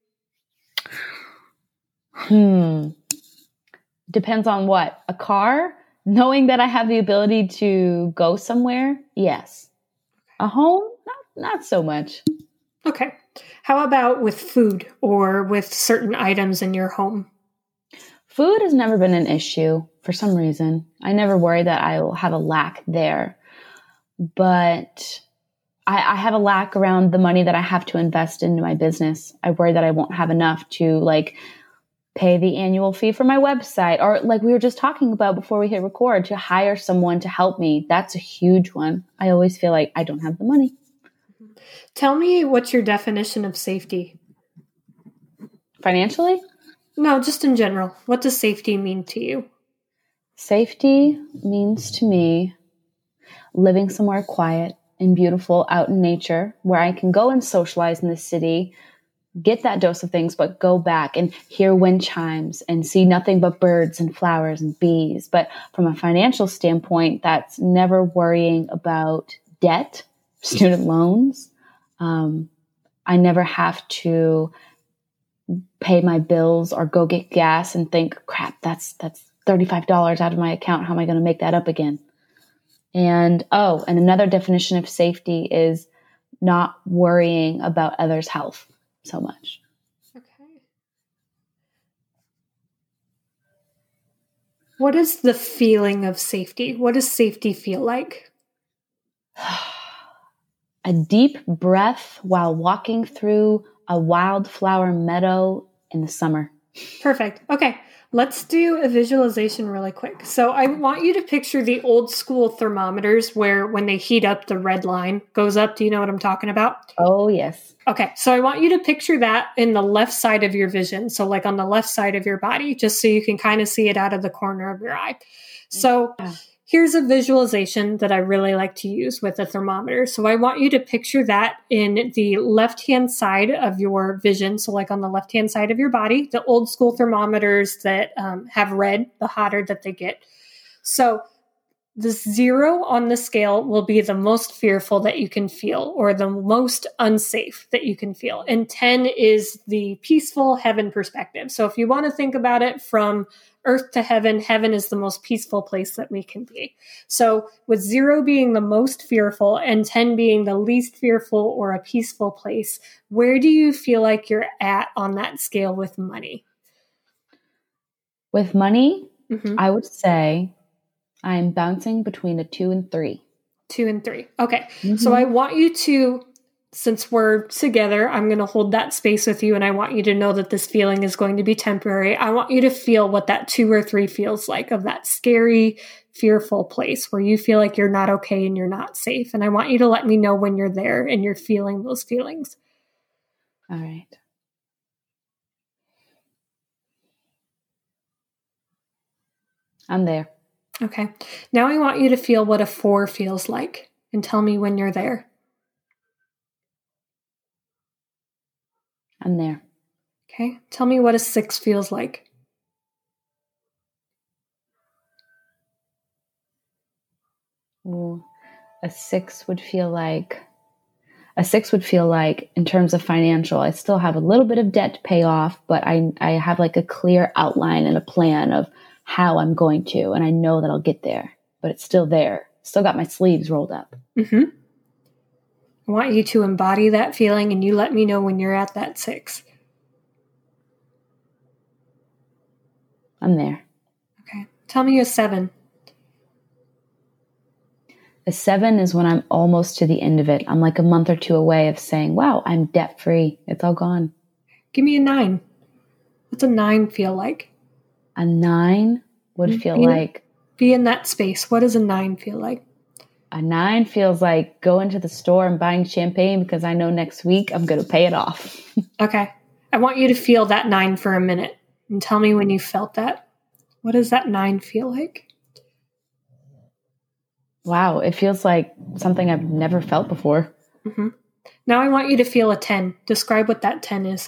A: Depends on what? A car? Knowing that I have the ability to go somewhere? Yes. A home? Not so much.
B: Okay. How about with food or with certain items in your home?
A: Food has never been an issue for some reason. I never worry that I will have a lack there. But I have a lack around the money that I have to invest into my business. I worry that I won't have enough to pay the annual fee for my website, or like we were just talking about before we hit record, to hire someone to help me. That's a huge one. I always feel like I don't have the money.
B: Tell me what's your definition of safety?
A: Financially?
B: No, just in general. What does safety mean to you?
A: Safety means to me living somewhere quiet and beautiful out in nature where I can go and socialize in the city, get that dose of things, but go back and hear wind chimes and see nothing but birds and flowers and bees. But from a financial standpoint, that's never worrying about debt, student loans. I never have to pay my bills or go get gas and think, crap, that's $35 out of my account. How am I going to make that up again? And another definition of safety is not worrying about others' health so much.
B: Okay. What is the feeling of safety? What does safety feel like?
A: A deep breath while walking through a wildflower meadow in the summer.
B: Perfect. Okay. Let's do a visualization really quick. So I want you to picture the old school thermometers where when they heat up, the red line goes up. Do you know what I'm talking about?
A: Oh, yes.
B: Okay. So I want you to picture that in the left side of your vision. So like on the left side of your body, just so you can kind of see it out of the corner of your eye. So here's a visualization that I really like to use with a thermometer. So I want you to picture that in the left-hand side of your vision. So like on the left-hand side of your body, the old school thermometers that have red, the hotter that they get. So the 0 on the scale will be the most fearful that you can feel or the most unsafe that you can feel. And 10 is the peaceful heaven perspective. So if you want to think about it from earth to heaven, heaven is the most peaceful place that we can be. So with 0 being the most fearful and 10 being the least fearful or a peaceful place, where do you feel like you're at on that scale with money?
A: With money, I would say I'm bouncing between a 2 and 3.
B: 2 and 3. Okay. So I want you to, since we're together, I'm going to hold that space with you and I want you to know that this feeling is going to be temporary. I want you to feel what that 2 or 3 feels like, of that scary, fearful place where you feel like you're not okay and you're not safe. And I want you to let me know when you're there and you're feeling those feelings.
A: All right. I'm there.
B: Okay. Now I want you to feel what a 4 feels like and tell me when you're there.
A: I'm there.
B: Okay. Tell me what a 6 feels like.
A: Ooh, a 6 would feel like in terms of financial, I still have a little bit of debt to pay off, but I have like a clear outline and a plan of how I'm going to, and I know that I'll get there, but it's still there. Still got my sleeves rolled up.
B: Mm-hmm. I want you to embody that feeling and you let me know when you're at that 6.
A: I'm there.
B: Okay. Tell me a 7.
A: A 7 is when I'm almost to the end of it. I'm like a month or two away of saying, wow, I'm debt free. It's all gone.
B: Give me a 9. What's a 9 feel like?
A: A 9 would feel like...
B: Be in that space. What does a 9 feel like?
A: A 9 feels like going to the store and buying champagne because I know next week I'm going to pay it off.
B: Okay. I want you to feel that 9 for a minute and tell me when you felt that. What does that 9 feel like?
A: Wow, it feels like something I've never felt before.
B: Mm-hmm. Now I want you to feel a 10. Describe what that 10 is.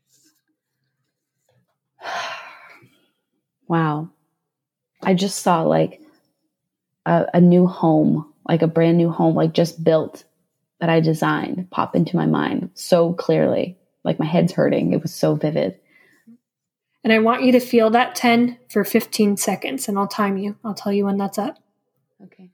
A: Wow. I just saw like a new home, like a brand new home, like just built that I designed pop into my mind so clearly. Like my head's hurting. It was so vivid.
B: And I want you to feel that 10 for 15 seconds and I'll time you. I'll tell you when that's up.
A: Okay.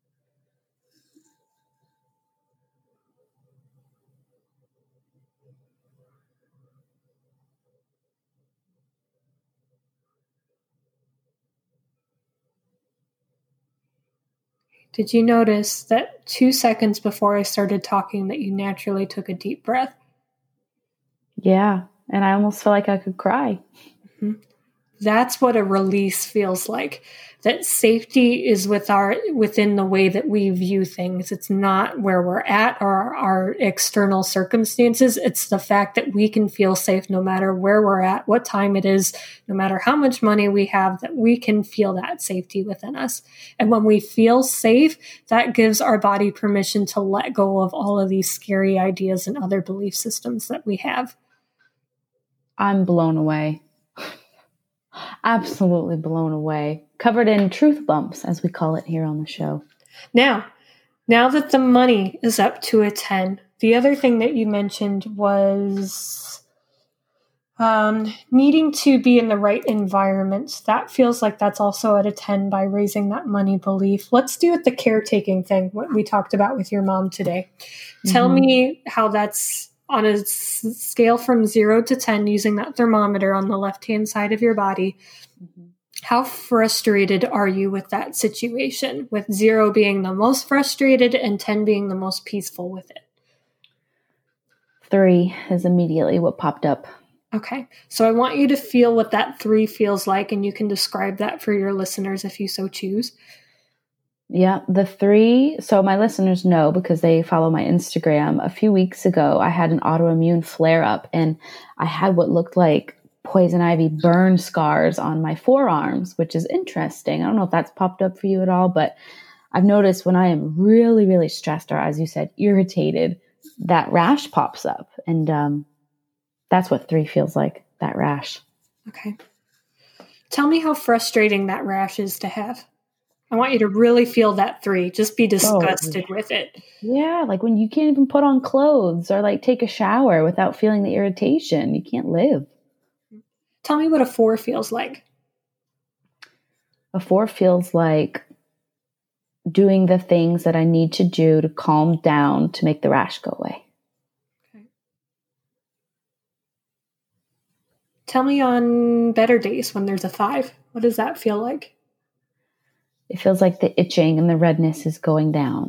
B: Did you notice that 2 seconds before I started talking that you naturally took a deep breath?
A: Yeah. And I almost felt like I could cry.
B: Mm-hmm. That's what a release feels like. That safety is within the way that we view things. It's not where we're at or our external circumstances. It's the fact that we can feel safe no matter where we're at, what time it is, no matter how much money we have, that we can feel that safety within us. And when we feel safe, that gives our body permission to let go of all of these scary ideas and other belief systems that we have.
A: I'm blown away. Absolutely blown away. Covered in truth bumps, as we call it here on the show.
B: Now that the money is up to a 10, the other thing that you mentioned was needing to be in the right environment. That feels like that's also at a 10 by raising that money belief. Let's do it the caretaking thing, what we talked about with your mom today. Mm-hmm. Tell me how that's on a scale from 0 to 10 using that thermometer on the left-hand side of your body. Mm-hmm. How frustrated are you with that situation, with 0 being the most frustrated and 10 being the most peaceful with it?
A: 3 is immediately what popped up.
B: Okay. So I want you to feel what that 3 feels like, and you can describe that for your listeners if you so choose.
A: Yeah, the 3, so my listeners know because they follow my Instagram. A few weeks ago, I had an autoimmune flare-up, and I had what looked like poison ivy burn scars on my forearms, which is interesting. I don't know if that's popped up for you at all, but I've noticed when I am really, really stressed or, as you said, irritated, that rash pops up. And that's what 3 feels like, that rash.
B: Okay. Tell me how frustrating that rash is to have. I want you to really feel that 3. Just be disgusted with it.
A: Yeah, like when you can't even put on clothes or like take a shower without feeling the irritation. You can't live.
B: Tell me what a 4 feels like.
A: A 4 feels like doing the things that I need to do to calm down to make the rash go away.
B: Okay. Tell me on better days when there's a 5. What does that feel like?
A: It feels like the itching and the redness is going down.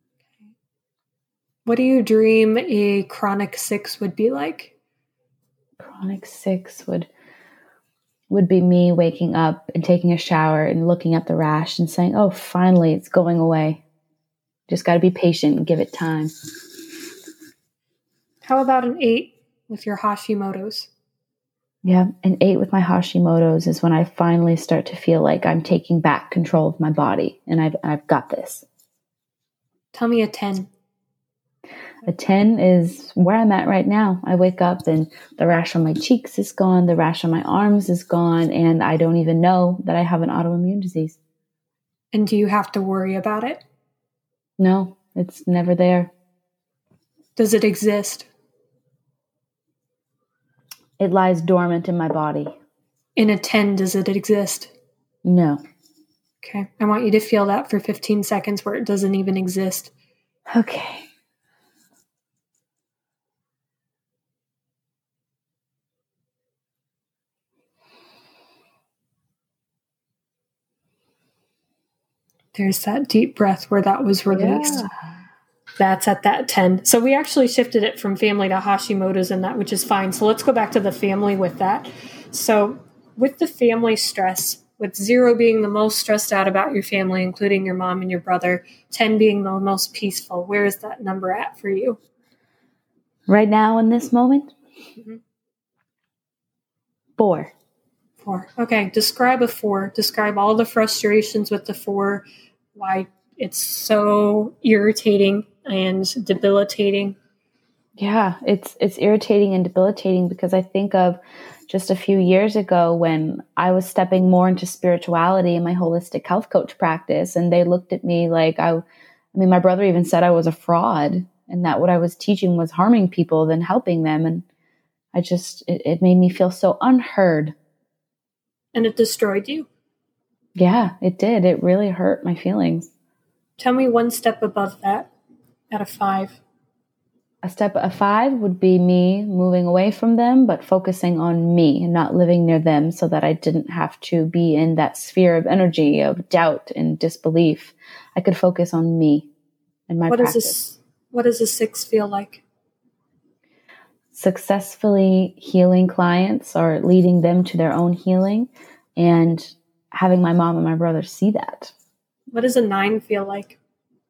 B: What do you dream a chronic 6 would be like?
A: Chronic 6 would be me waking up and taking a shower and looking at the rash and saying, oh, finally, it's going away. Just got to be patient and give it time.
B: How about an 8 with your Hashimoto's?
A: Yeah. And 8 with my Hashimoto's is when I finally start to feel like I'm taking back control of my body and I've got this.
B: Tell me a 10.
A: A 10 is where I'm at right now. I wake up and the rash on my cheeks is gone. The rash on my arms is gone. And I don't even know that I have an autoimmune disease.
B: And do you have to worry about it?
A: No, it's never there.
B: Does it exist?
A: It lies dormant in my body.
B: In a 10, does it exist?
A: No.
B: Okay. I want you to feel that for 15 seconds where it doesn't even exist.
A: Okay.
B: There's that deep breath where that was released.
A: Yeah.
B: That's at that 10. So we actually shifted it from family to Hashimoto's and that, which is fine. So let's go back to the family with that. So with the family stress, with 0 being the most stressed out about your family, including your mom and your brother, 10 being the most peaceful, where is that number at for you?
A: Right now in this moment? 4.
B: 4. Okay. Describe a 4. Describe all the frustrations with the 4, why it's so irritating and debilitating.
A: Yeah, it's irritating and debilitating because I think of just a few years ago when I was stepping more into spirituality in my holistic health coach practice, and they looked at me like I mean, my brother even said I was a fraud and that what I was teaching was harming people than helping them. And it made me feel so unheard.
B: And it destroyed you?
A: Yeah, it did. It really hurt my feelings.
B: Tell me one step above that out of 5.
A: A 5 would be me moving away from them, but focusing on me and not living near them so that I didn't have to be in that sphere of energy of doubt and disbelief. I could focus on me and my practice.
B: What does a 6 feel like?
A: Successfully healing clients or leading them to their own healing and having my mom and my brother see that.
B: What does a 9 feel like?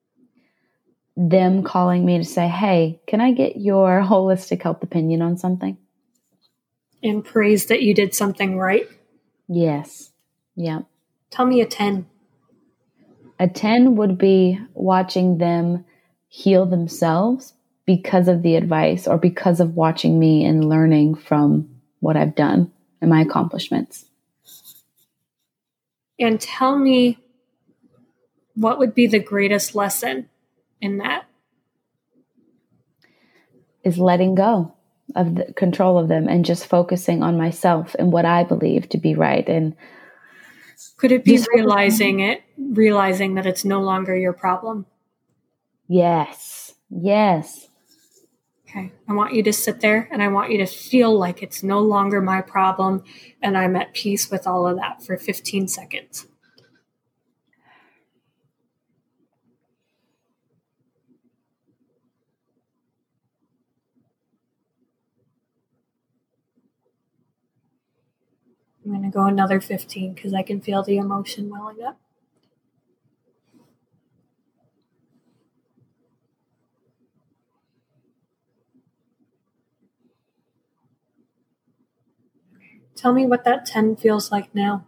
A: Them calling me to say, hey, can I get your holistic health opinion on something?
B: And praise that you did something right?
A: Yes. Yeah.
B: Tell me a 10.
A: A 10 would be watching them heal themselves because of the advice or because of watching me and learning from what I've done and my accomplishments.
B: And tell me what would be the greatest lesson in that?
A: Is letting go of the control of them and just focusing on myself and what I believe to be right. And
B: could it be realizing that it's no longer your problem?
A: Yes. Yes.
B: Okay. I want you to sit there and I want you to feel like it's no longer my problem and I'm at peace with all of that for 15 seconds. I'm going to go another 15 because I can feel the emotion welling up. Tell me what that 10 feels like now.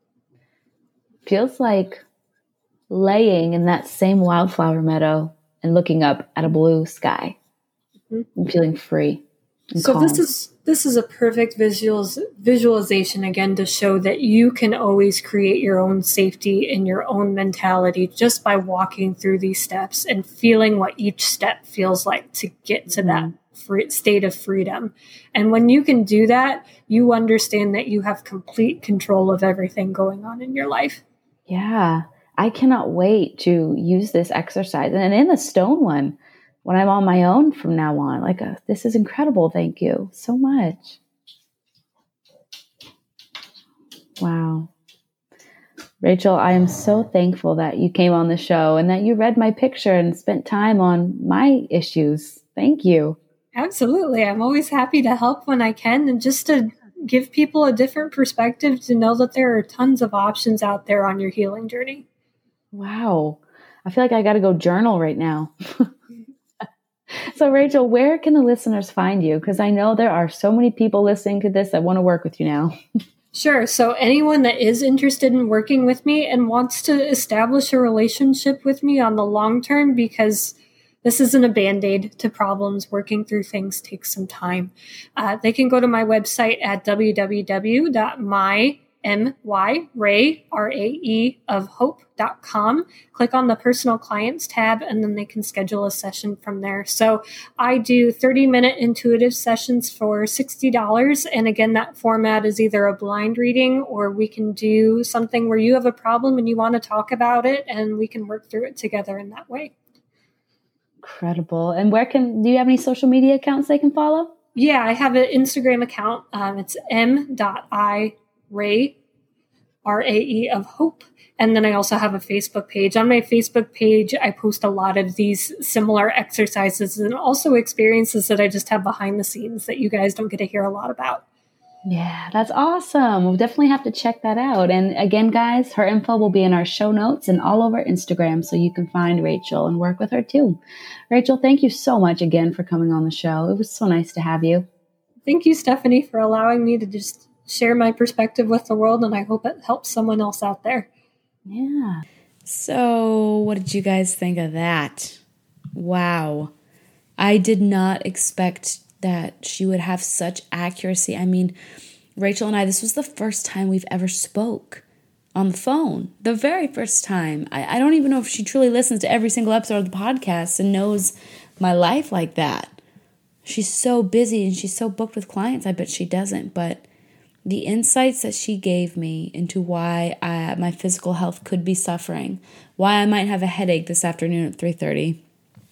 A: Feels like laying in that same wildflower meadow and looking up at a blue sky and feeling free.
B: So calm. This is a perfect visualization again to show that you can always create your own safety and your own mentality just by walking through these steps and feeling what each step feels like to get to that state of freedom. And when you can do that, you understand that you have complete control of everything going on in your life.
A: Yeah, I cannot wait to use this exercise. And in the stone one, when I'm on my own from now on, this is incredible. Thank you so much. Wow. Rachel, I am so thankful that you came on the show and that you read my picture and spent time on my issues. Thank you.
B: Absolutely. I'm always happy to help when I can and just to give people a different perspective to know that there are tons of options out there on your healing journey.
A: Wow. I feel like I got to go journal right now. So, Rachel, where can the listeners find you? Because I know there are so many people listening to this that want to work with you now.
B: Sure. So anyone that is interested in working with me and wants to establish a relationship with me on the long term, because this isn't a Band-Aid to problems. Working through things takes some time. They can go to my website at www.myraeofhope.com, click on the personal clients tab, and then they can schedule a session from there. So I do 30-minute intuitive sessions for $60. And again, that format is either a blind reading, or we can do something where you have a problem and you want to talk about it, and we can work through it together in that way.
A: Incredible. And do you have any social media accounts they can follow?
B: Yeah, I have an Instagram account. It's m.irae, R-A-E of hope. And then I also have a Facebook page. On my Facebook page, I post a lot of these similar exercises and also experiences that I just have behind the scenes that you guys don't get to hear a lot about.
A: Yeah, that's awesome. We'll definitely have to check that out. And again, guys, her info will be in our show notes and all over Instagram, so you can find Rachel and work with her too. Rachel, thank you so much again for coming on the show. It was so nice to have you.
B: Thank you, Stephanie, for allowing me to just share my perspective with the world, and I hope it helps someone else out there.
A: Yeah. So what did you guys think of that? Wow. I did not expect that she would have such accuracy. I mean, Rachel and I, this was the first time we've ever spoke on the phone. The very first time. I don't even know if she truly listens to every single episode of the podcast and knows my life like that. She's so busy and she's so booked with clients. I bet she doesn't. But the insights that she gave me into why my physical health could be suffering, why I might have a headache this afternoon at 3:30,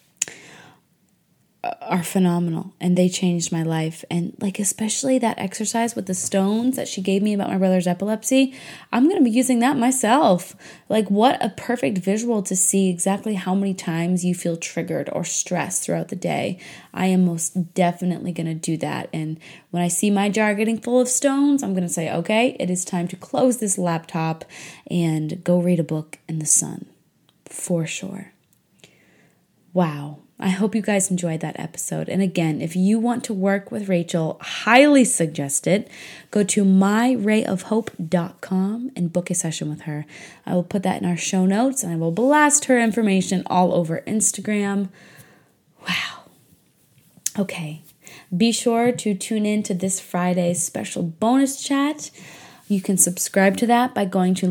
A: are phenomenal, and they changed my life. And like, especially that exercise with the stones that she gave me about my brother's epilepsy, I'm going to be using that myself. Like, what a perfect visual to see exactly how many times you feel triggered or stressed throughout the day. I am most definitely going to do that. And when I see my jar getting full of stones, I'm going to say, okay, it is time to close this laptop and go read a book in the sun, for sure. Wow. I hope you guys enjoyed that episode. And again, if you want to work with Rachel, highly suggest it. Go to myraeofhope.com and book a session with her. I will put that in our show notes, and I will blast her information all over Instagram. Wow. Okay. Be sure to tune in to this Friday's special bonus chat. You can subscribe to that by going to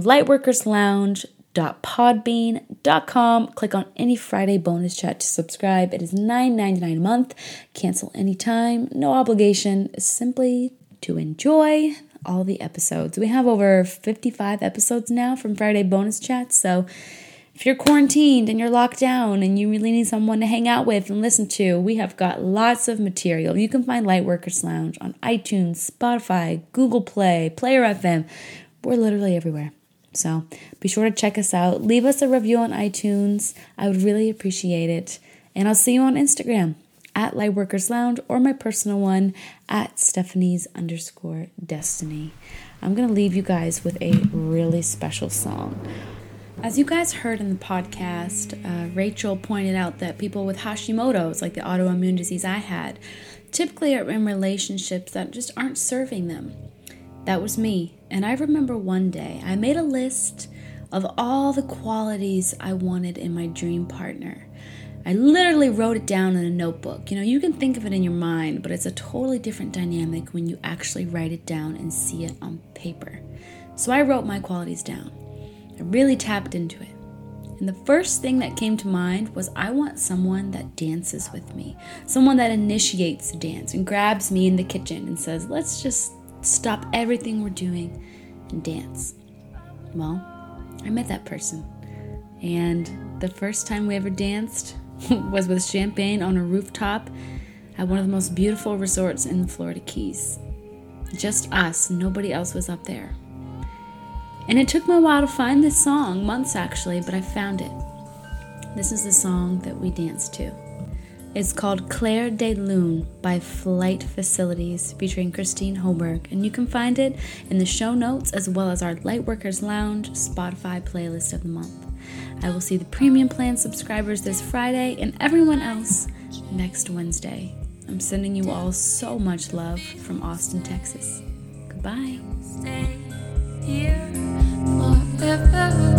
A: lightworkerslounge.podbean.com. Click on any Friday bonus chat to subscribe. It is $9.99 a month. Cancel anytime. No obligation. Simply to enjoy all the episodes. We have over 55 episodes now from Friday bonus chats. So if you're quarantined and you're locked down and you really need someone to hang out with and listen to, we have got lots of material. You can find Lightworkers Lounge on iTunes, Spotify, Google Play, Player FM. We're literally everywhere. So be sure to check us out. Leave us a review on iTunes. I would really appreciate it. And I'll see you on Instagram at Lightworkers Lounge, or my personal one at Stephanies_Destiny. I'm going to leave you guys with a really special song. As you guys heard in the podcast, Rachel pointed out that people with Hashimoto's, like the autoimmune disease I had, typically are in relationships that just aren't serving them. That was me. And I remember one day I made a list of all the qualities I wanted in my dream partner. I literally wrote it down in a notebook. You know, you can think of it in your mind, but it's a totally different dynamic when you actually write it down and see it on paper. So I wrote my qualities down. I really tapped into it. And the first thing that came to mind was I want someone that dances with me. Someone that initiates the dance and grabs me in the kitchen and says, let's just stop everything we're doing and dance. Well, I met that person. And the first time we ever danced was with champagne on a rooftop at one of the most beautiful resorts in the Florida Keys. Just us, nobody else was up there. And it took me a while to find this song, months actually, but I found it. This is the song that we danced to. It's called Claire de Lune by Flight Facilities, featuring Christine Hoberg, and you can find it in the show notes as well as our Lightworkers Lounge Spotify playlist of the month. I will see the premium plan subscribers this Friday, and everyone else, next Wednesday. I'm sending you all so much love from Austin, Texas. Goodbye. Stay here forever.